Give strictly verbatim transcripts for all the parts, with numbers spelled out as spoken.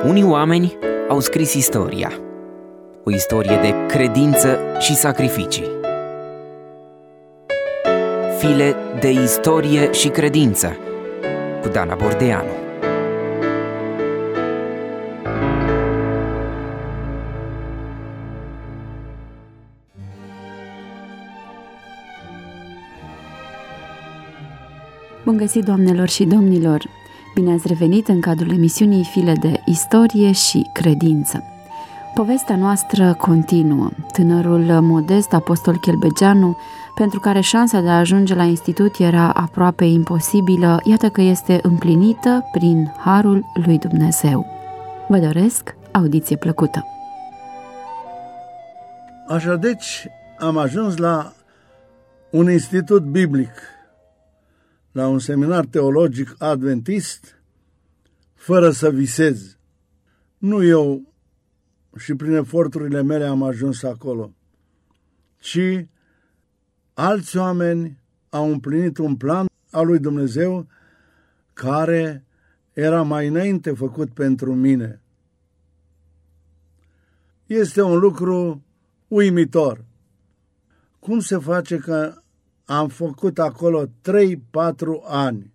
Unii oameni au scris istoria, o istorie de credință și sacrificii. File de istorie și credință cu Dana Bordeanu. Bun găsit, doamnelor și domnilor! Bine ați revenit în cadrul emisiunii File de istorie și credință. Povestea noastră continuă. Tânărul modest apostol Chelbegeanu, pentru care șansa de a ajunge la institut era aproape imposibilă, iată că este împlinită prin harul lui Dumnezeu. Vă doresc audiție plăcută! Așa deci am ajuns la un institut biblic, la un seminar teologic adventist, fără să visez. Nu eu și prin eforturile mele am ajuns acolo, ci alți oameni au împlinit un plan al lui Dumnezeu care era mai înainte făcut pentru mine. Este un lucru uimitor. Cum se face că am făcut acolo trei patru ani,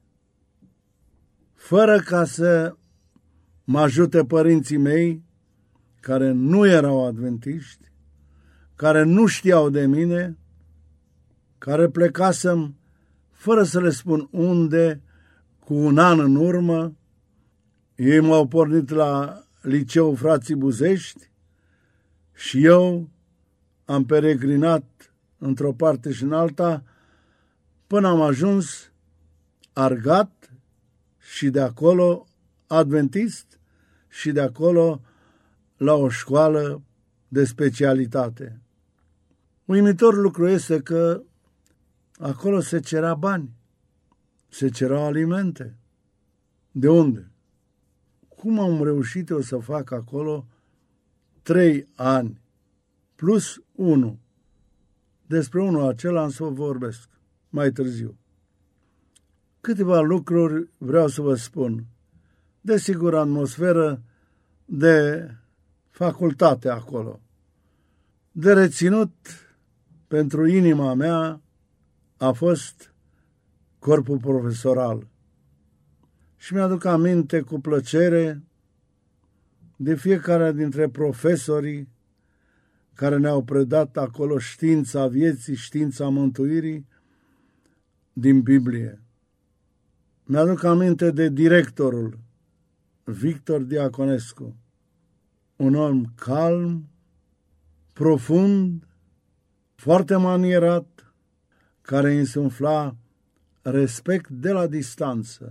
fără ca să mă ajute părinții mei, care nu erau adventiști, care nu știau de mine, care plecasem fără să le spun unde, cu un an în urmă. Ei m-au pornit la liceul Frații Buzești și eu am peregrinat într-o parte și în alta până am ajuns Argat și de acolo adventist și de acolo la o școală de specialitate. Uimitor lucru este că acolo se cerea bani, se cereau alimente. De unde? Cum am reușit eu să fac acolo trei ani plus unu? Despre unul acela am să vă vorbesc mai târziu. Câteva lucruri vreau să vă spun. Desigur, atmosferă de facultate acolo. De reținut pentru inima mea a fost corpul profesoral. Și mi-aduc aminte cu plăcere de fiecare dintre profesorii care ne-au predat acolo știința vieții, știința mântuirii din Biblie. Mi-aduc aminte de directorul Victor Diaconescu, un om calm, profund, foarte manierat, care insufla respect de la distanță.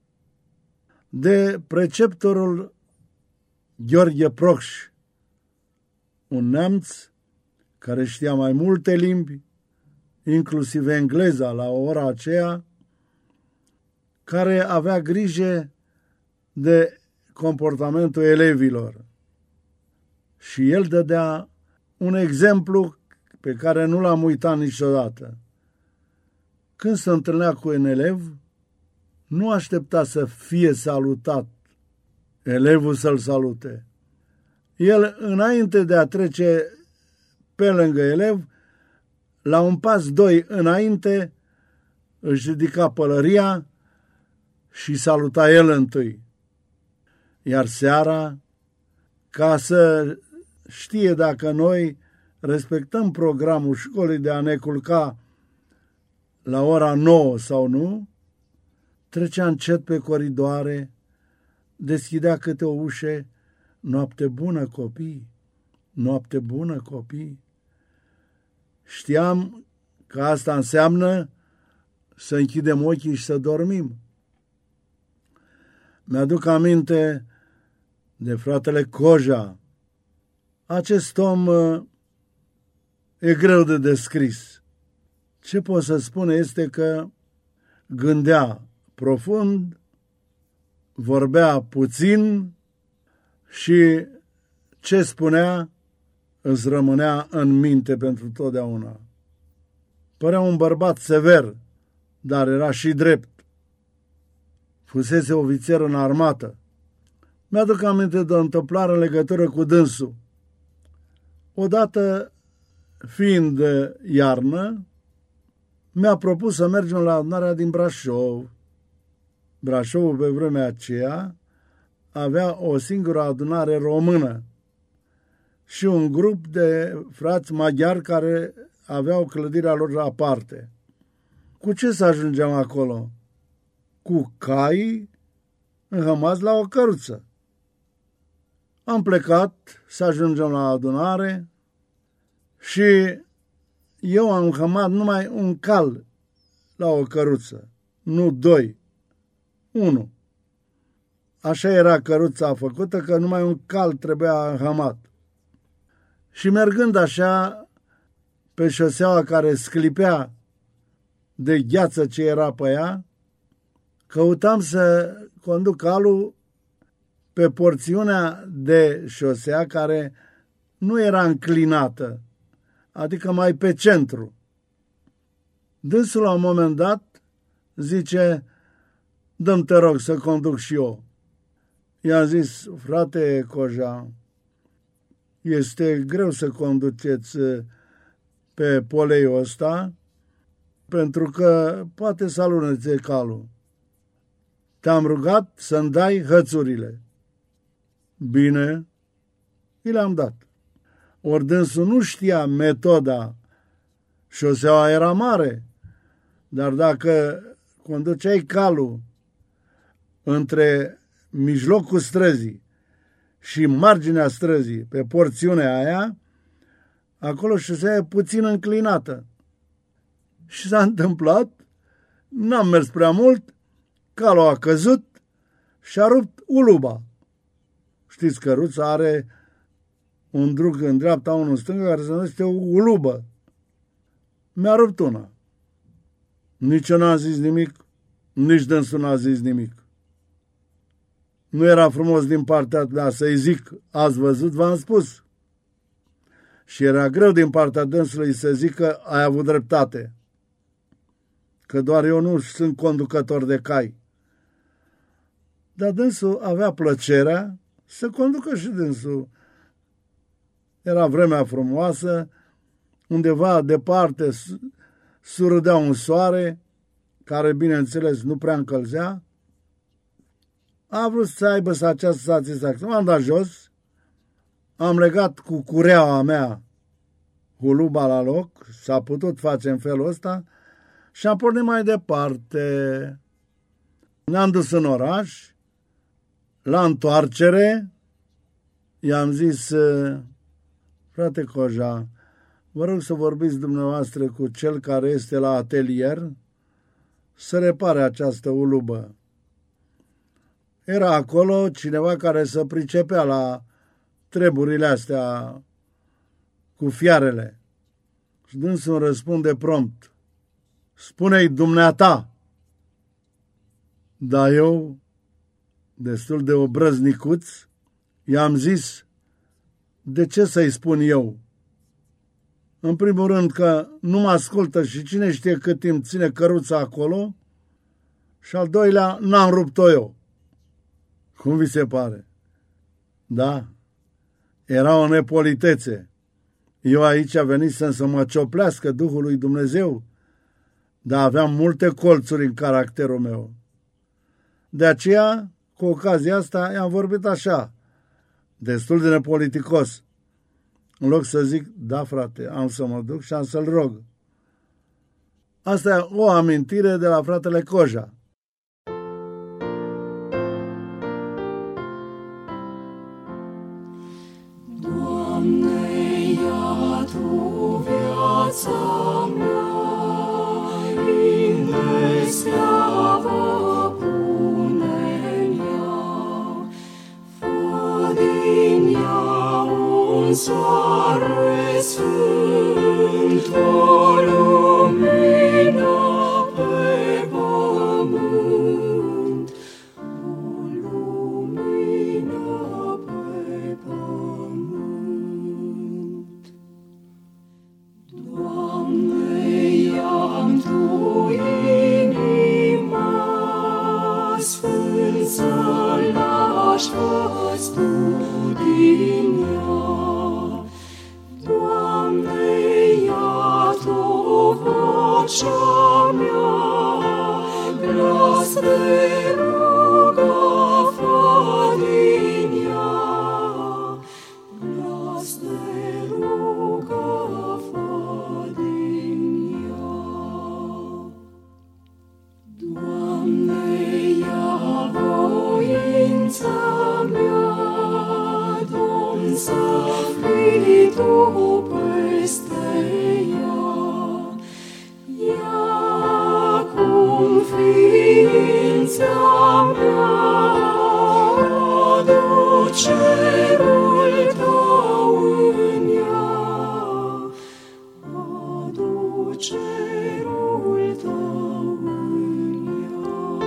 De preceptorul Gheorghe Procș, un neamț care știa mai multe limbi, inclusiv engleza la ora aceea, care avea grijă de comportamentul elevilor. Și el dădea un exemplu pe care nu l-am uitat niciodată. Când se întâlnea cu un elev, nu aștepta să fie salutat, elevul să-l salute. El, înainte de a trece pe lângă elev, la un pas doi înainte, își ridica pălăria și saluta el întâi. Iar seara, ca să știe dacă noi respectăm programul școlii de a ne culca la ora nouă sau nu, trecea încet pe coridoare, deschidea câte o ușă. Noapte bună, copii! Noapte bună, copii! Știam că asta înseamnă să închidem ochii și să dormim. Mi-aduc aminte de fratele Coja. Acest om e greu de descris. Ce pot să spun este că gândea profund, vorbea puțin și ce spunea îți rămânea în minte pentru totdeauna. Părea un bărbat sever, dar era și drept. Fusese ofițer în armată. Mi-aduc aminte de o întâmplare în legătură cu dânsul. Odată, fiind iarnă, mi-a propus să mergem la adunarea din Brașov. Brașovul pe vremea aceea avea o singură adunare română și un grup de frați maghiari care aveau clădirea lor aparte. Cu ce să ajungem acolo? Cu cai înhămați la o căruță. Am plecat să ajungem la adunare și eu am înhămat numai un cal la o căruță, nu doi, unu. Așa era căruța făcută, că numai un cal trebuia înhămat. Și mergând așa pe șoseaua care sclipea de gheață ce era pe ea, căutam să conduc calul pe porțiunea de șosea care nu era înclinată, adică mai pe centru. Dânsul la un moment dat zice: dă-mi te rog să conduc și eu. I-am zis: frate Coja, este greu să conduceți pe poleiul ăsta, pentru că poate să alunețe calul. Te-am rugat să-mi dai hățurile. Bine, i le-am dat. Ori dânsul nu știa metoda. Șoseaua era mare, dar dacă conduceai calul între mijlocul străzii și marginea străzii, pe porțiunea aia, acolo șoseaua e puțin înclinată. Și s-a întâmplat, n-am mers prea mult, calul a căzut și a rupt uluba. Știți, căruța are un drug în dreapta, unul în stânga, care se numește ulubă. Mi-a rupt una. Nici eu n-am zis nimic, nici dânsul n-a zis nimic. Nu era frumos din partea mea să-i zic: ați văzut, v-am spus. Și era greu din partea dânsului să zic că ai avut dreptate, că doar eu nu sunt conducător de cai. Dar dânsul avea plăcerea să conducă și dânsul. Era vremea frumoasă, undeva departe surâdea un soare, care, bineînțeles, nu prea încălzea. A vrut să aibă să această satisfacție. M-am dat jos, am legat cu cureaua mea huluba la loc, s-a putut face în felul ăsta, și am pornit mai departe. Ne-am dus în oraș, la întoarcere, i-am zis: frate Coja, vă rog să vorbiți dumneavoastră cu cel care este la atelier să repare această ulubă. Era acolo cineva care se pricepea la treburile astea cu fiarele. Și dânsul îmi răspunde prompt: spune-i dumneata. Dar eu, destul de obrăznicuț, i-am zis: de ce să-i spun eu? În primul rând că nu mă ascultă și cine știe cât timp ține căruța acolo, și al doilea, n-am rupt-o eu. Cum vi se pare? Da, era o nepolitețe. Eu aici venisem să mă cioplească Duhul lui Dumnezeu, dar aveam multe colțuri în caracterul meu. De aceea, cu ocazia asta, i-am vorbit așa, destul de nepoliticos. În loc să zic: da, frate, am să mă duc și am să-l rog. Asta e o amintire de la fratele Coja. Doamne, ia Tu viața mea, în slavă pune-n ea, fă din ea un soare sfânt, o lumină pe pământ, o lumină pe pământ. Doamne, ia-mi Tu inima, sfânt să-l lași Tu din ea. Doamne, ia Tu vocea mea, glas de rugă fă din ea, glas de rugă fă din ea. Doamne, ia voința mea, Domn, să fii Tu peste ea. Ia cum ființa mea, adu cerul Tău în ea, adu cerul Tău în ea.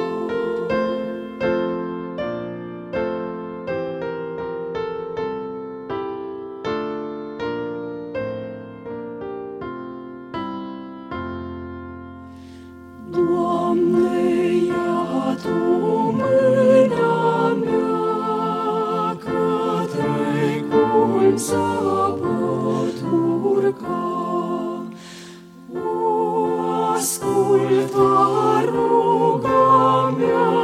Doamne, ia Tu mâna mea, către culm să pot urca. O, ascultă ruga mea,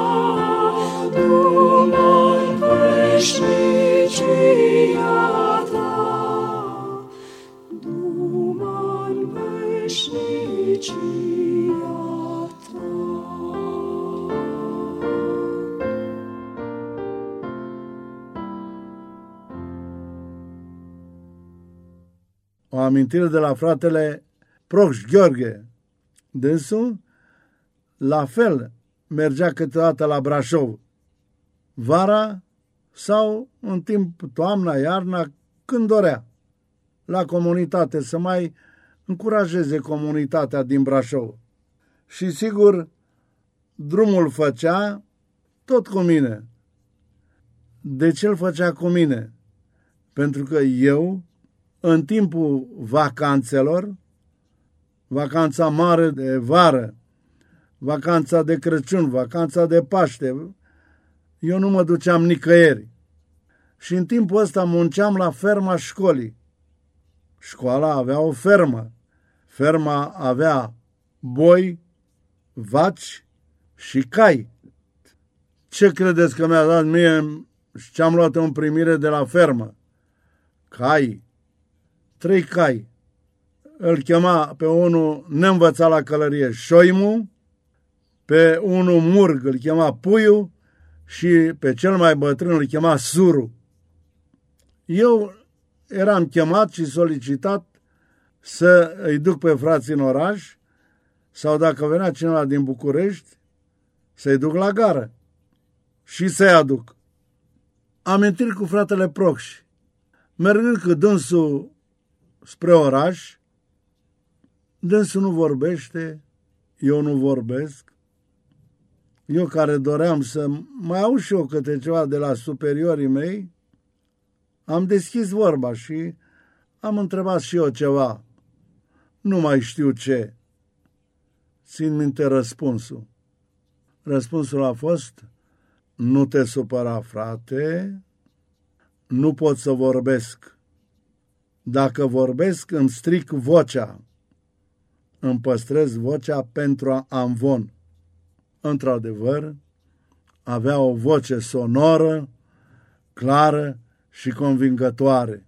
du-mă-n veșnicia Ta, du-mă-n veșnicia Ta. O amintire de la fratele Proș Gheorghe. Dânsul, la fel, mergea câteodată la Brașov, vara sau în timp toamna, iarna, când dorea, la comunitate, să mai încurajeze comunitatea din Brașov. Și sigur, drumul făcea tot cu mine. De ce îl făcea cu mine? Pentru că eu, în timpul vacanțelor, vacanța mare de vară, vacanța de Crăciun, vacanța de Paște, eu nu mă duceam nicăieri. Și în timpul ăsta munceam la ferma școlii. Școala avea o fermă. Ferma avea boi, vaci și cai. Ce credeți că mi-a dat mie și ce-am luat în primire de la fermă? Cai. Trei cai. Îl chema pe unul neînvățat la călărie Șoimu, pe unul Murg îl chema Puiu și pe cel mai bătrân îl chema Suru. Eu eram chemat și solicitat să îi duc pe frații în oraș sau dacă venea cineva din București să-i duc la gară și să-i aduc. Amintiri cu fratele Procș. Mergând cu dânsul spre oraș, dânsul nu vorbește, eu nu vorbesc. Eu care doream să mai aud și eu câte ceva de la superiorii mei, am deschis vorba și am întrebat și eu ceva. Nu mai știu ce. Țin minte răspunsul. Răspunsul a fost: nu te supăra, frate, nu pot să vorbesc. Dacă vorbesc, îmi stric vocea. Îmi păstrez vocea pentru amvon. Într-adevăr, avea o voce sonoră, clară și convingătoare.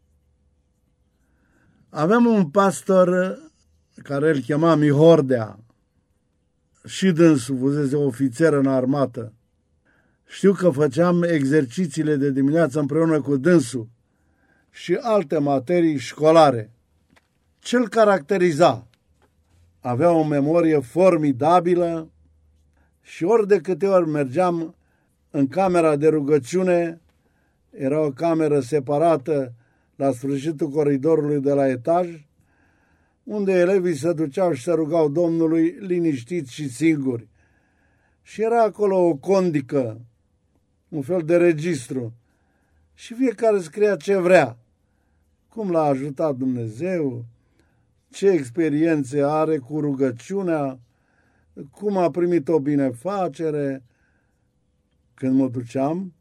Aveam un pastor care îl chema Mihordea, și dânsul fusese ofițer în armată. Știu că făceam exercițiile de dimineață împreună cu dânsul și alte materii școlare. Ce-l caracteriza? Avea o memorie formidabilă și ori de câte ori mergeam în camera de rugăciune, era o cameră separată la sfârșitul coridorului de la etaj, unde elevii se duceau și se rugau Domnului liniștiți și singuri. Și era acolo o condică, un fel de registru, și fiecare scria ce vrea, cum l-a ajutat Dumnezeu, ce experiențe are cu rugăciunea, cum a primit o binefacere. Când mă duceam,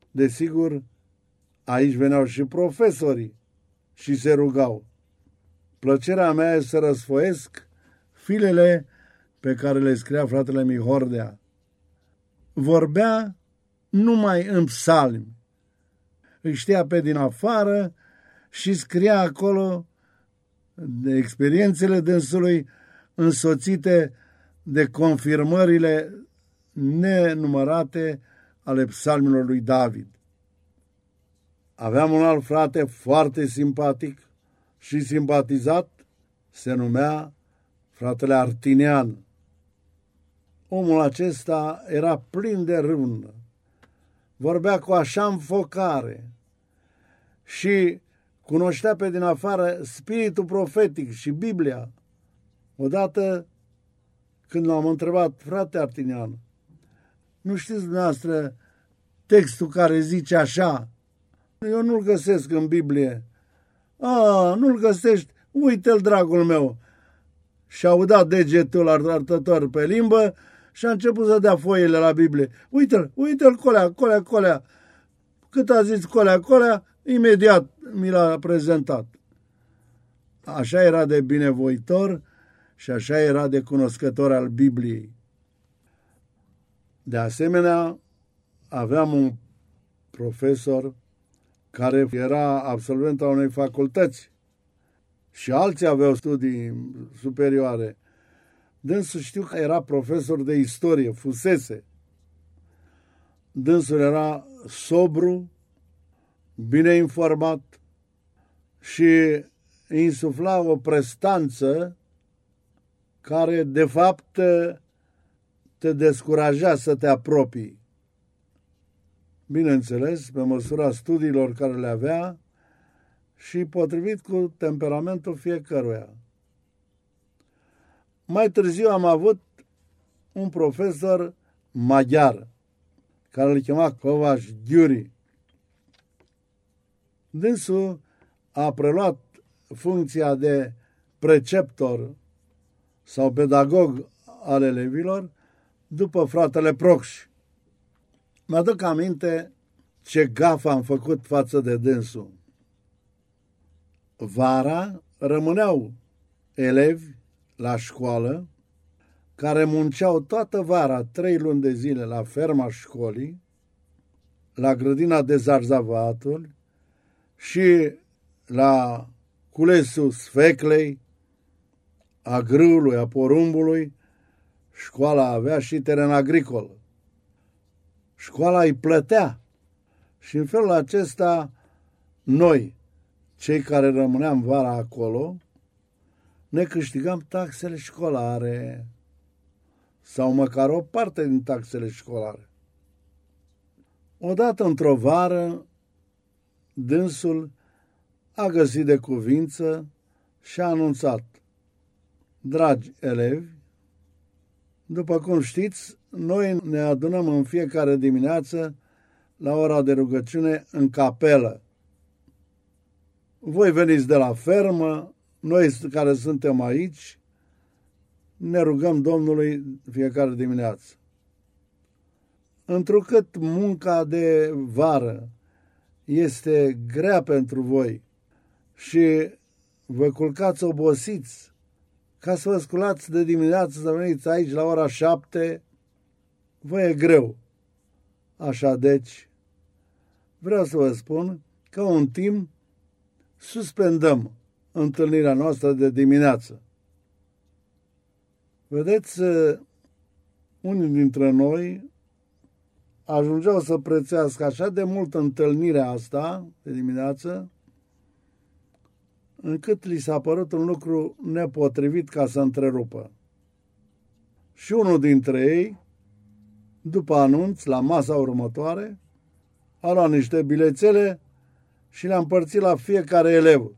Desigur, aici veneau și profesorii și se rugau. Plăcerea mea e să răsfoiesc filele pe care le scria fratele Mihordea. Vorbea numai în psalmi. Îi știa pe din afară și scria acolo de experiențele dânsului însoțite de confirmările nenumărate ale psalmilor lui David. Aveam un alt frate foarte simpatic și simpatizat, se numea fratele Artinian. Omul acesta era plin de râvnă, vorbea cu așa înfocare și cunoștea pe din afară spiritul profetic și Biblia. Odată, când l-am întrebat, frate Artinian, nu știți dumneavoastră textul care zice așa? Eu nu-l găsesc în Biblie. A, nu-l găsești? Uite-l, dragul meu. Și-a udat degetul arătător pe limbă și a început să dea foile la Biblie. Uite-l, uite-l, colea, colea, colea. Cât a zis colea, colea, imediat mi l-a prezentat. Așa era de binevoitor și așa era de cunoscător al Bibliei. De asemenea, aveam un profesor care era absolvent al unei facultăți și alții aveau studii superioare. Dânsul știu că era profesor de istorie, fusese. Dânsul era sobru, bine informat și insufla o prestanță care, de fapt, te descuraja să te apropii. Bineînțeles, pe măsura studiilor care le avea și potrivit cu temperamentul fiecăruia. Mai târziu am avut un profesor maghiar, care îl chema Kovacs Gyuri. Dânsul a preluat funcția de preceptor sau pedagog al elevilor după fratele Procș. Mă aduc aminte ce gafă am făcut față de dânsul. Vara rămâneau elevi la școală care munceau toată vara, trei luni de zile, la ferma școlii, la grădina de zarzavaturi și la culesul sfeclei, a grâului, a porumbului. Școala avea și teren agricol. Școala îi plătea și în felul acesta noi, cei care rămâneam vara acolo, ne câștigam taxele școlare sau măcar o parte din taxele școlare. Odată într-o vară, dânsul a găsit de cuvință și a anunțat: dragi elevi, după cum știți, noi ne adunăm în fiecare dimineață la ora de rugăciune în capelă. Voi veniți de la fermă, noi care suntem aici, ne rugăm Domnului fiecare dimineață. Întrucât munca de vară este grea pentru voi și vă culcați obosiți, ca să vă sculați de dimineață să veniți aici la ora șapte, vă e greu. Așa deci, vreau să vă spun că un timp suspendăm întâlnirea noastră de dimineață. Vedeți, unii dintre noi ajungeau să prețuiască așa de mult întâlnirea asta de dimineață, încât li s-a părut un lucru nepotrivit ca să întrerupă. Și unul dintre ei, după anunț, la masa următoare, a luat niște bilețele și le-a împărțit la fiecare elev.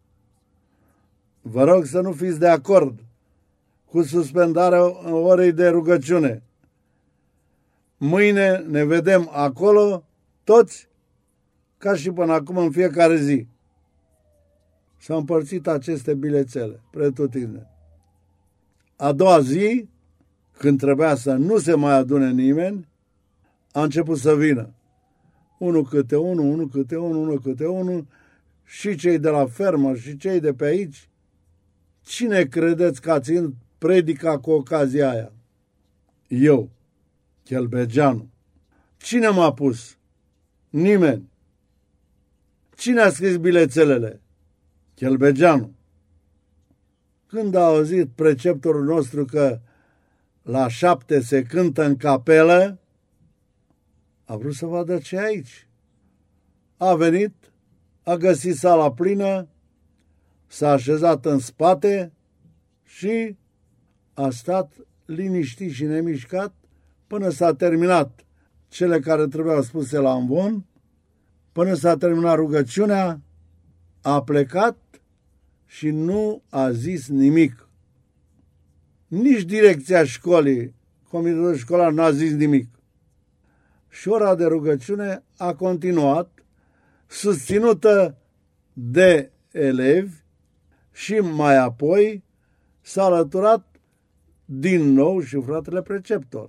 Vă rog să nu fiți de acord cu suspendarea orei de rugăciune. Mâine ne vedem acolo, toți, ca și până acum în fiecare zi. S-au împărțit aceste bilețele, pretutindeni. A doua zi, când trebuia să nu se mai adune nimeni, a început să vină. unul câte unul, unul câte unul, unul câte unul, și cei de la fermă și cei de pe aici. Cine credeți că a ținut predica cu ocazia aia? Eu, Chelbegeanu. Cine m-a pus? Nimeni. Cine a scris bilețelele? Chelbegeanu. Când a auzit preceptorul nostru că la șapte se cântă în capelă, a vrut să vadă ce aici. A venit, a găsit sala plină, s-a așezat în spate și a stat liniștit și nemișcat până s-a terminat cele care trebuiau spuse la amvon, până s-a terminat rugăciunea, a plecat și nu a zis nimic. Nici direcția școlii, comitetul școlar, n-a zis nimic. Și ora de rugăciune a continuat, susținută de elevi, și mai apoi s-a alăturat din nou și fratele preceptor.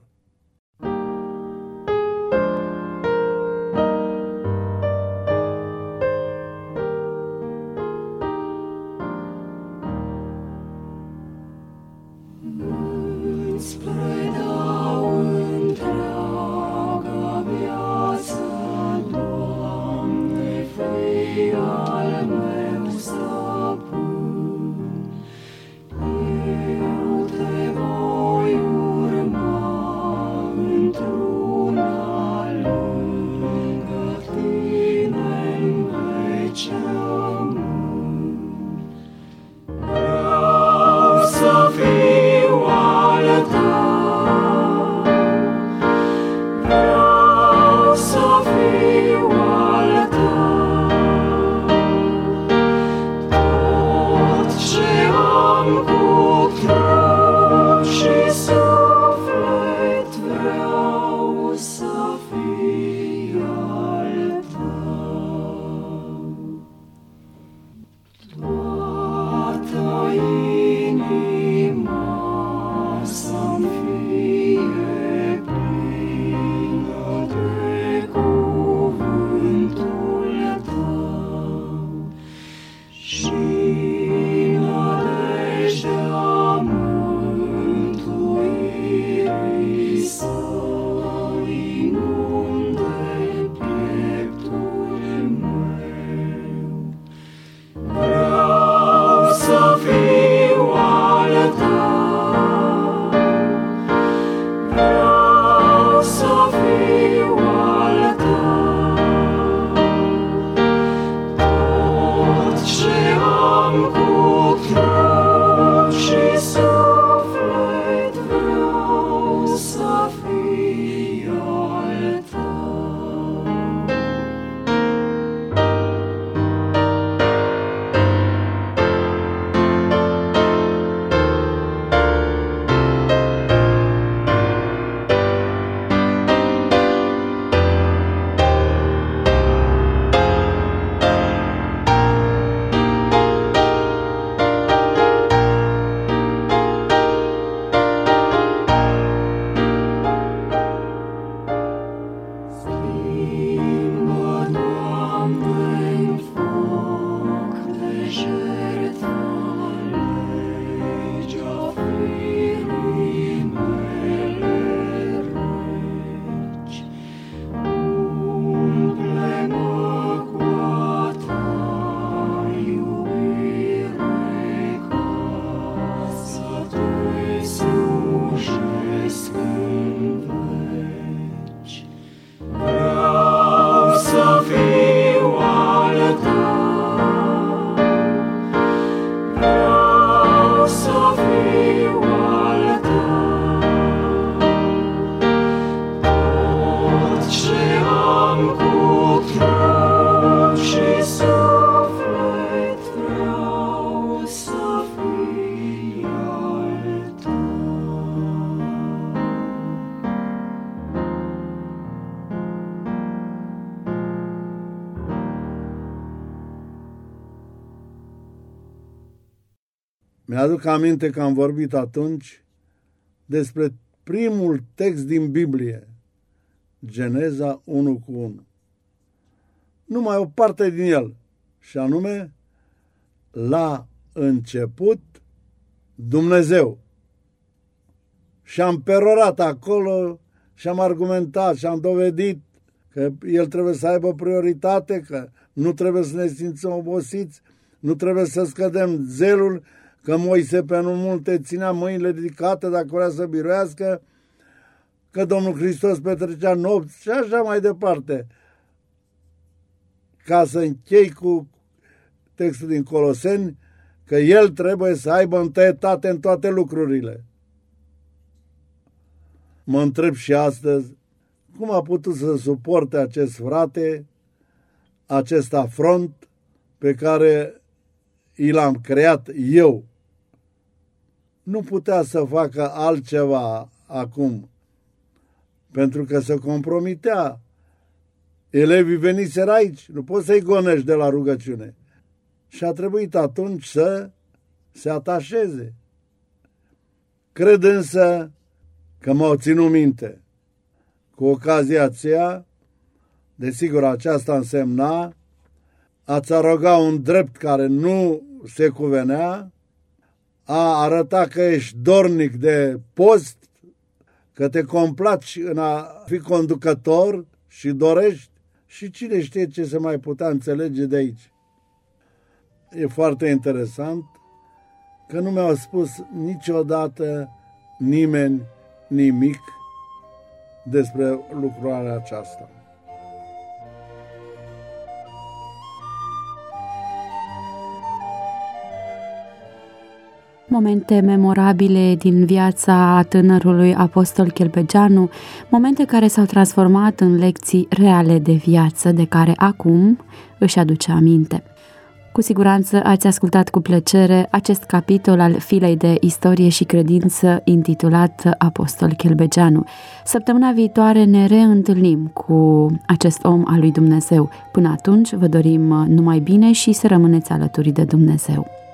Îți predau întreaga viață, Doamne, fii al meu stăpân. Eu te voi urma într-una lângă tine-n veșmânt. Vreau să fiu al tău, vreau să fiu al tău. Tot ce am cu trup și suflet vreau să fiu al tău. Toată inima să-mi fie plină de cuvântul tău și nădejdea mântuirii să inunde pieptul meu. Vreau să fiu al tău, vreau să fiu al tău. Tot ce am cu trup și suflet vreau să fiu al tău. Schimbă, Doamne-n foc de jertfă legea firii mele reci. Umple-mă cu-a ta iubire ca să te slujesc în veci. Vreau să fiu al tău, vreau să fiu al tău. Tot ce am cu trup și suflet vreau să fiu al tău. Mi-aduc aminte că am vorbit atunci despre primul text din Biblie, Geneza unu cu unu. numai o parte din el, și anume, la început Dumnezeu. Și am perorat acolo și am argumentat și am dovedit că el trebuie să aibă prioritate, că nu trebuie să ne simțim obosiți, nu trebuie să scădem zelul, că Moise pe nu multe ținea mâinile ridicate dacă vrea să biruiască, că Domnul Hristos petrecea nopți și așa mai departe. Ca să închei cu textul din Coloseni, că el trebuie să aibă întâietate în toate lucrurile. Mă întreb și astăzi, cum a putut să suporte acest frate, acest afront pe care i l-am creat eu? Nu putea să facă altceva acum, pentru că se compromitea. Elevii veniseră aici, nu poți să-i gonești de la rugăciune. Și a trebuit atunci să se atașeze. Cred însă că m-au ținut minte. Cu ocazia aceea, desigur, aceasta însemna a-ți aroga un drept care nu se cuvenea, a arăta că ești dornic de post, că te complaci în a fi conducător și dorești, și cine știe ce se mai putea înțelege de aici. E foarte interesant că nu mi-au spus niciodată nimeni nimic despre lucrarea aceasta. Momente memorabile din viața tânărului apostol Chelbegeanu, momente care s-au transformat în lecții reale de viață, de care acum își aduce aminte. Cu siguranță ați ascultat cu plăcere acest capitol al filei de istorie și credință intitulat Apostol Chelbegeanu. Săptămâna viitoare ne reîntâlnim cu acest om al lui Dumnezeu. Până atunci vă dorim numai bine și să rămâneți alături de Dumnezeu.